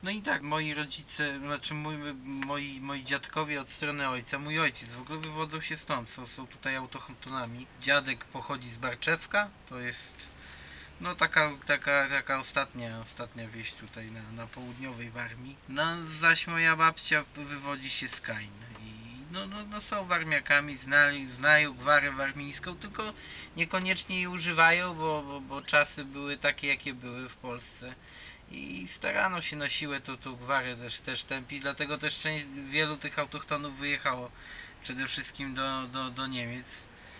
No i tak, moi rodzice, znaczy moi dziadkowie od strony ojca, mój ojciec w ogóle wywodzą się stąd, są tutaj autochtonami. Dziadek pochodzi z Barczewka, to jest no taka ostatnia wieś tutaj na południowej Warmii. No zaś moja babcia wywodzi się z Kain i no są warmiakami, znają gwarę warmińską, tylko niekoniecznie jej używają, bo czasy były takie jakie były w Polsce i starano się na siłę tą gwarę też tępić, dlatego też wielu tych autochtonów wyjechało przede wszystkim do Niemiec.